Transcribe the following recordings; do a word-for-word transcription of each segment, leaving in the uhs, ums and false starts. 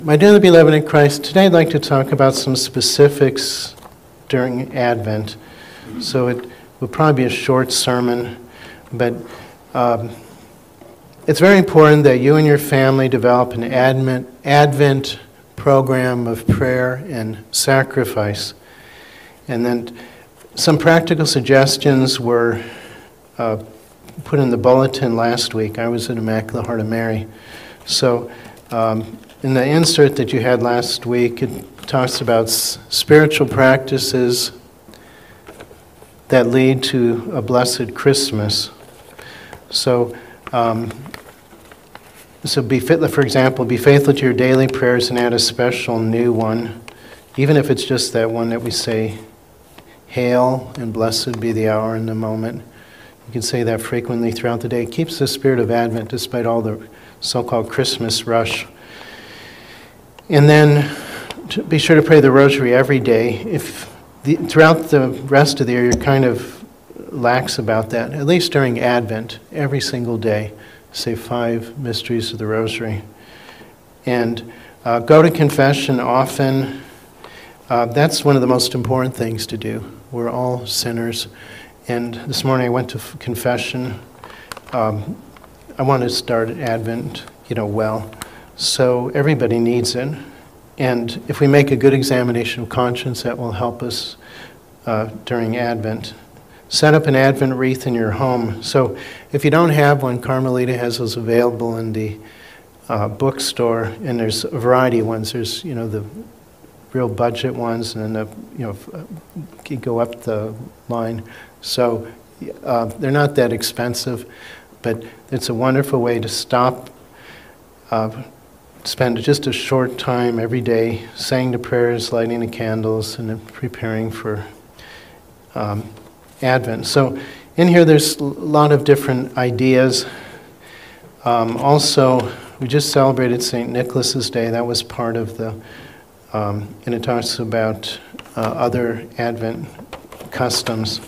My dearly beloved in Christ, today I'd like to talk about some specifics during Advent. So it will probably be a short sermon, but um, it's very important that you and your family develop an Advent, Advent program of prayer and sacrifice. And then some practical suggestions were uh, put in the bulletin last week. I was at Immaculate Heart of Mary. So um, in the insert that you had last week, it talks about s- spiritual practices that lead to a blessed Christmas. So, um, so be fit, for example, be faithful to your daily prayers and add a special new one, even if it's just that one that we say, Hail and blessed be the hour and the moment. You can say that frequently throughout the day. It keeps the spirit of Advent despite all the so-called Christmas rush. And then to be sure to pray the rosary every day. If the, throughout the rest of the year you're kind of lax about that, at least during Advent, every single day, say five mysteries of the rosary. And uh, go to confession often. Uh, that's one of the most important things to do. We're all sinners. And this morning I went to f- confession. Um, I want to start Advent, you know, well. So everybody needs it. And if we make a good examination of conscience, that will help us uh, during Advent. Set up an Advent wreath in your home. So if you don't have one, Carmelita has those available in the uh, bookstore, and there's a variety of ones. There's, you know, the real budget ones, and then the, you know, you go up the line. So uh, they're not that expensive, but it's a wonderful way to stop, uh, spend just a short time every day saying the prayers, lighting the candles, and then preparing for um, Advent. So in here there's a lot of different ideas. Um, also, we just celebrated Saint Nicholas's Day. That was part of the, um, and it talks about uh, other Advent customs.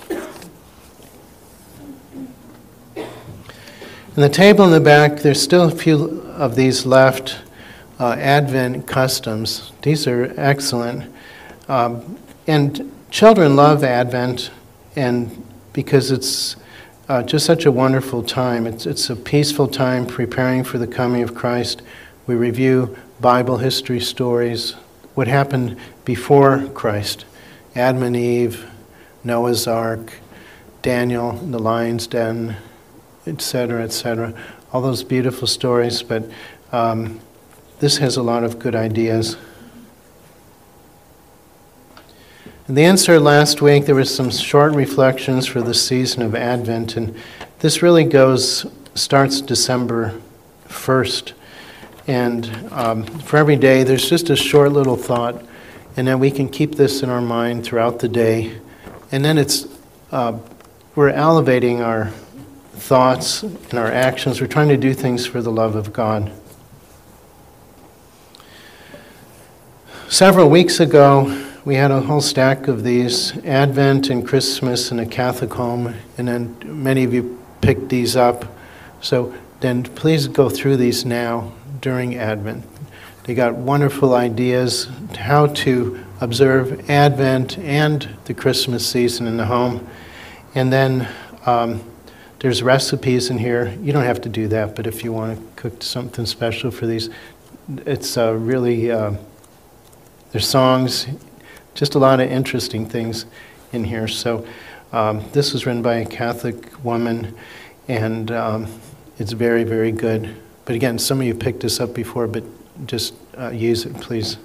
In the table in the back, there's still a few of these left, uh, Advent customs. These are excellent. Um, and children love Advent, and because it's uh, just such a wonderful time. It's, it's a peaceful time preparing for the coming of Christ. We review Bible history stories, what happened before Christ, Adam and Eve, Noah's Ark, Daniel, the lion's den, et cetera, et cetera. All those beautiful stories, but um, this has a lot of good ideas. In the insert last week, there was some short reflections for the season of Advent, and this really goes, starts December first. And um, for every day, there's just a short little thought, and then we can keep this in our mind throughout the day. And then it's, uh, we're elevating our thoughts and our actions. We're trying to do things for the love of God. Several weeks ago, we had a whole stack of these, Advent and Christmas in a Catholic home, and then many of you picked these up. So then please go through these now during Advent. They got wonderful ideas how to observe Advent and the Christmas season in the home. And then um, there's recipes in here. You don't have to do that, but if you want to cook something special for these, it's uh, really, uh, there's songs, just a lot of interesting things in here. So um, this was written by a Catholic woman, and um, it's very, very good. But again, some of you picked this up before, but just uh, use it, please.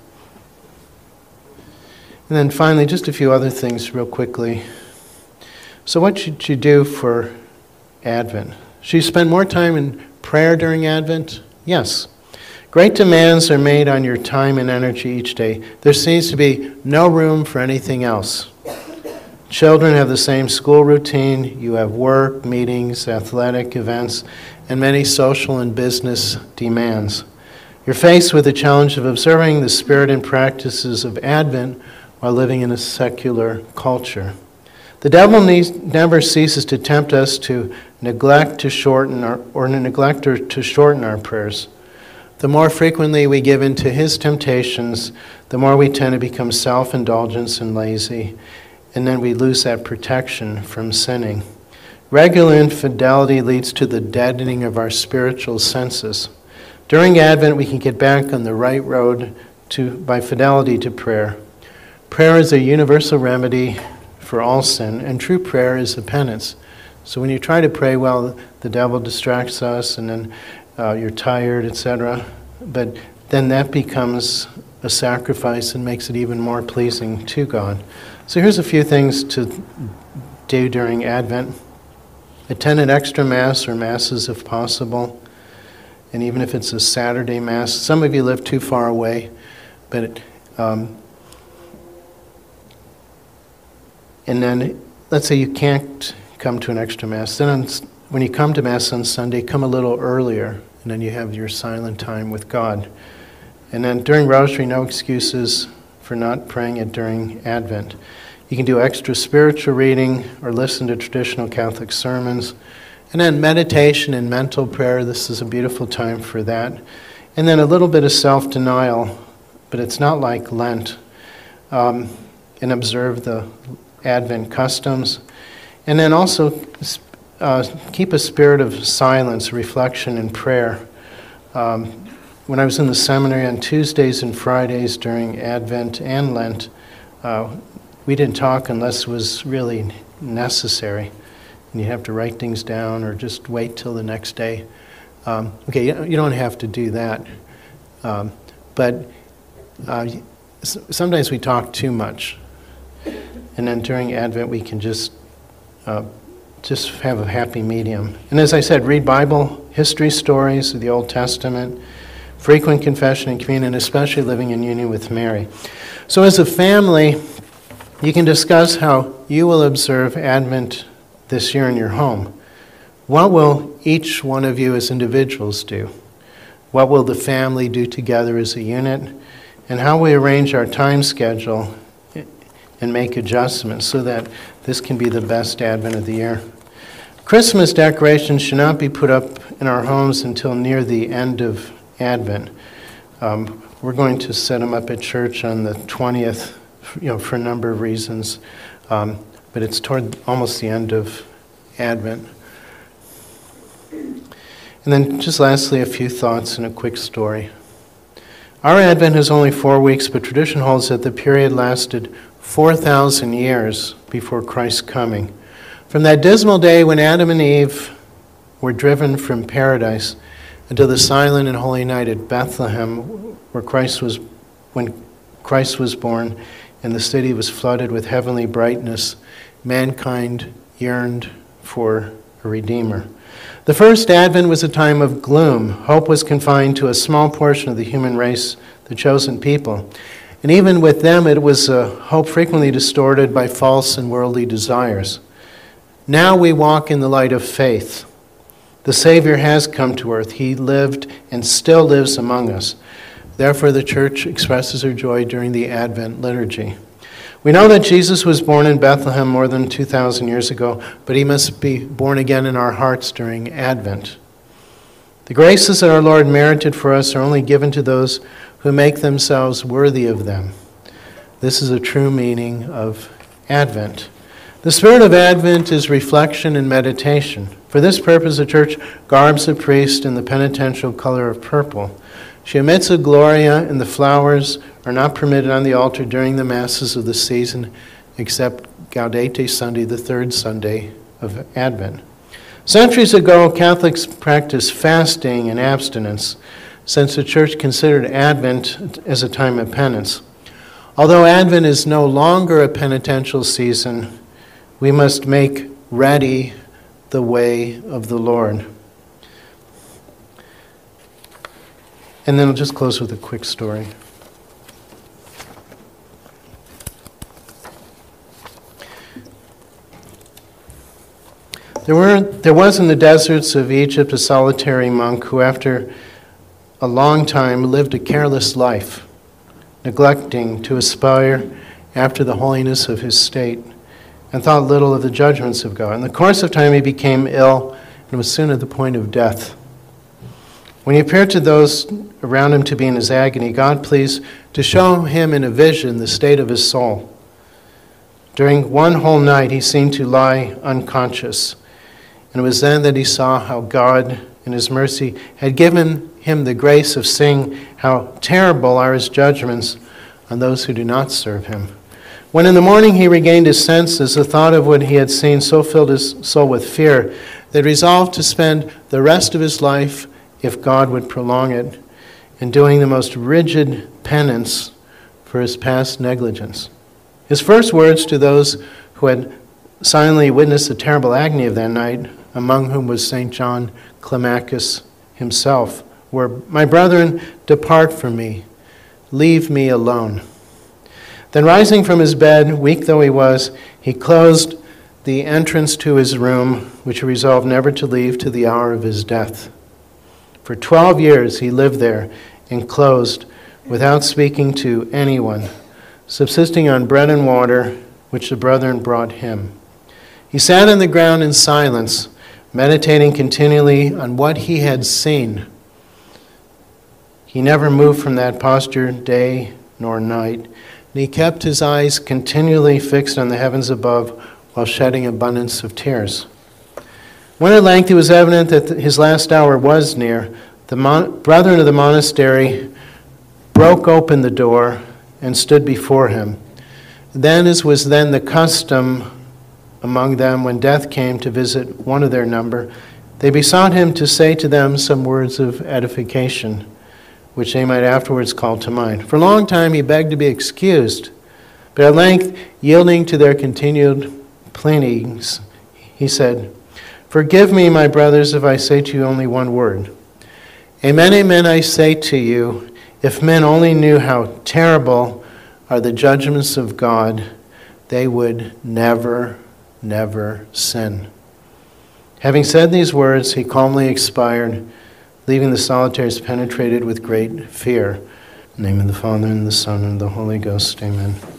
And then finally, just a few other things real quickly. So what should you do for Advent? Should you spend more time in prayer during Advent? Yes. Great demands are made on your time and energy each day. There seems to be no room for anything else. Children have the same school routine. You have work, meetings, athletic events, and many social and business demands. You're faced with the challenge of observing the spirit and practices of Advent while living in a secular culture. The devil needs, never ceases to tempt us to neglect to shorten our, or neglect or to shorten our prayers. The more frequently we give in to his temptations, the more we tend to become self-indulgent and lazy, and then we lose that protection from sinning. Regular infidelity leads to the deadening of our spiritual senses. During Advent, we can get back on the right road to by fidelity to prayer. Prayer is a universal remedy for all sin, and true prayer is a penance. So when you try to pray well, the devil distracts us, and then uh, you're tired, et cetera. But then that becomes a sacrifice and makes it even more pleasing to God. So here's a few things to do during Advent. Attend an extra Mass or Masses if possible. And even if it's a Saturday Mass, some of you live too far away, but it, um, and then let's say you can't come to an extra Mass. Then on, when you come to Mass on Sunday, come a little earlier, and then you have your silent time with God. And then during Rosary, no excuses for not praying it during Advent. You can do extra spiritual reading or listen to traditional Catholic sermons. And then meditation and mental prayer, this is a beautiful time for that. And then a little bit of self-denial, but it's not like Lent. Um, and observe the Advent customs. And then also uh, keep a spirit of silence, reflection, and prayer. Um, when I was in the seminary on Tuesdays and Fridays during Advent and Lent, uh, we didn't talk unless it was really necessary. And you have to write things down or just wait till the next day. Um, okay, you don't have to do that. Um, but uh, sometimes we talk too much. And then during Advent we can just uh, just have a happy medium. And as I said, read Bible, history stories of the Old Testament, frequent confession and communion, especially living in union with Mary. So as a family, you can discuss how you will observe Advent this year in your home. What will each one of you as individuals do? What will the family do together as a unit? And how we arrange our time schedule and make adjustments so that this can be the best Advent of the year. Christmas decorations should not be put up in our homes until near the end of Advent. Um, we're going to set them up at church on the twentieth, you know, for a number of reasons. Um, but it's toward almost the end of Advent. And then just lastly, a few thoughts and a quick story. Our Advent is only four weeks, but tradition holds that the period lasted four thousand years before Christ's coming. From that dismal day when Adam and Eve were driven from paradise until the silent and holy night at Bethlehem, where Christ was, when Christ was born, and the city was flooded with heavenly brightness, mankind yearned for a Redeemer. The first Advent was a time of gloom. Hope was confined to a small portion of the human race, the chosen people. And even with them, it was a hope frequently distorted by false and worldly desires. Now we walk in the light of faith. The Savior has come to earth. He lived and still lives among us. Therefore, the Church expresses her joy during the Advent liturgy. We know that Jesus was born in Bethlehem more than two thousand years ago, but he must be born again in our hearts during Advent. The graces that our Lord merited for us are only given to those who make themselves worthy of them. This is a true meaning of Advent. The spirit of Advent is reflection and meditation. For this purpose, the Church garbs the priest in the penitential color of purple. She omits a Gloria, and the flowers are not permitted on the altar during the Masses of the season, except Gaudete Sunday, the third Sunday of Advent. Centuries ago, Catholics practiced fasting and abstinence, since the Church considered Advent as a time of penance. Although Advent is no longer a penitential season, we must make ready the way of the Lord. And then I'll just close with a quick story. There were there was in the deserts of Egypt a solitary monk who, after a long time, lived a careless life, neglecting to aspire after the holiness of his state, and thought little of the judgments of God. In the course of time, he became ill and was soon at the point of death. When he appeared to those around him to be in his agony, God pleased to show him in a vision the state of his soul. During one whole night, he seemed to lie unconscious. And it was then that he saw how God, in his mercy, had given him the grace of seeing how terrible are his judgments on those who do not serve him. When in the morning he regained his senses, the thought of what he had seen so filled his soul with fear that he resolved to spend the rest of his life, if God would prolong it, in doing the most rigid penance for his past negligence. His first words to those who had silently witnessed the terrible agony of that night, among whom was Saint John Climacus himself, were, "My brethren, depart from me. Leave me alone." Then rising from his bed, weak though he was, he closed the entrance to his room, which he resolved never to leave to the hour of his death. For twelve years he lived there, enclosed, without speaking to anyone, subsisting on bread and water, which the brethren brought him. He sat on the ground in silence, meditating continually on what he had seen. He never moved from that posture day nor night, and he kept his eyes continually fixed on the heavens above while shedding abundance of tears. When at length it was evident that his last hour was near, the mon- brethren of the monastery broke open the door and stood before him. Then, as was then the custom among them when death came to visit one of their number, they besought him to say to them some words of edification, which they might afterwards call to mind. For a long time he begged to be excused, but at length, yielding to their continued pleadings, he said, "Forgive me, my brothers, if I say to you only one word. Amen, amen, I say to you, if men only knew how terrible are the judgments of God, they would never, never sin." Having said these words, he calmly expired, leaving the solitaries penetrated with great fear. In the name of the Father, and the Son, and the Holy Ghost, amen.